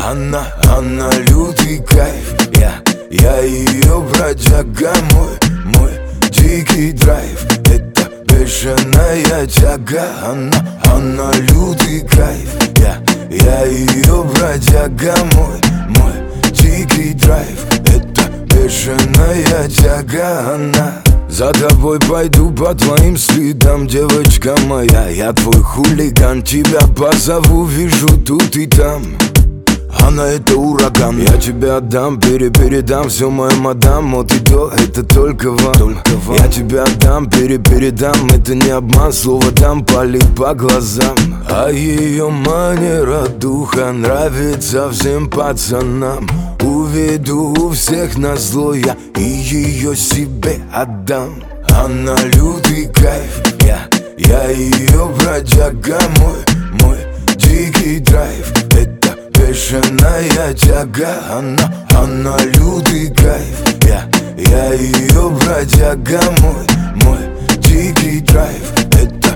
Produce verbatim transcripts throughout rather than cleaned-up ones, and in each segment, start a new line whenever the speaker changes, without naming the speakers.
Она, она лютый кайф. Я, я ее бродяга, мой, мой дикий драйв. Это бешеная тяга. Она, она лютый кайф. Я, я ее бродяга, мой, мой дикий драйв. Это бешеная тяга. Она. За тобой пойду по твоим следам, девочка моя. Я твой хулиган, тебя позову, вижу тут и там. Она это ураган, я тебе отдам, перепередам все моей мадам. От и до, это только вам, только вам. Я тебе отдам, перепередам, это не обман. Слово дам, пали по глазам. А ее манера духа нравится всем пацанам. Уведу у всех назло я и ее себе отдам. Она лютый кайф. Я, я ее бродяга, мой, мой дикий драйв. Это бешеная тяга. Она, она лютый кайф. Я, я ее бродяга, мой, мой дикий драйв. Это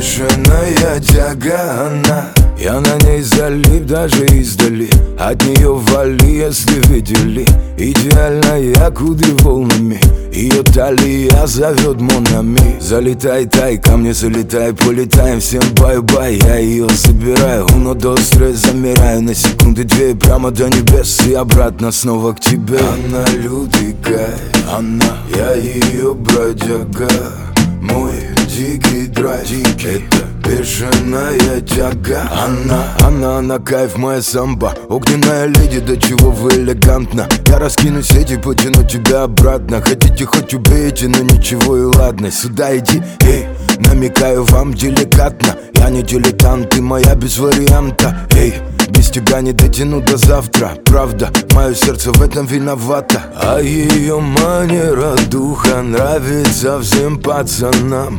бешеная тяга. Она. Я на ней залип даже издали. От нее вали, если видели. Идеальная кудри волнами. Ее талия зовет монами. Залетай, тай, ко мне залетай, полетаем. Всем бай-бай, я ее забираю. Уно до стресс, замираю на секунды две. Прямо до небес и обратно снова к тебе. Она лютый кайф. Она, я ее бродяга, мой дикий драйв. Это бешеная тяга. Она, она, она кайф, моя самба. Огненная леди, до чего вы элегантно. Я раскину сети, потяну тебя обратно. Хотите хоть убейте, но ничего и ладно. Сюда иди, эй, намекаю вам деликатно. Я не дилетант, ты моя без варианта. Эй, без тебя не дотяну до завтра. Правда, мое сердце в этом виновато. А ее манера духа нравится всем пацанам.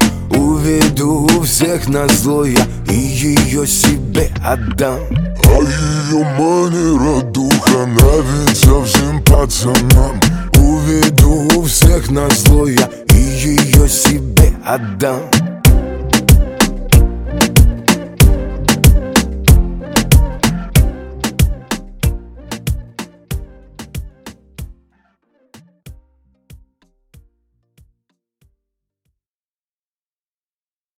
Уведу у всех назло я и ее себе отдам.
А ее манера духа нравится всем пацанам.
Уведу у всех назло я и ее себе отдам.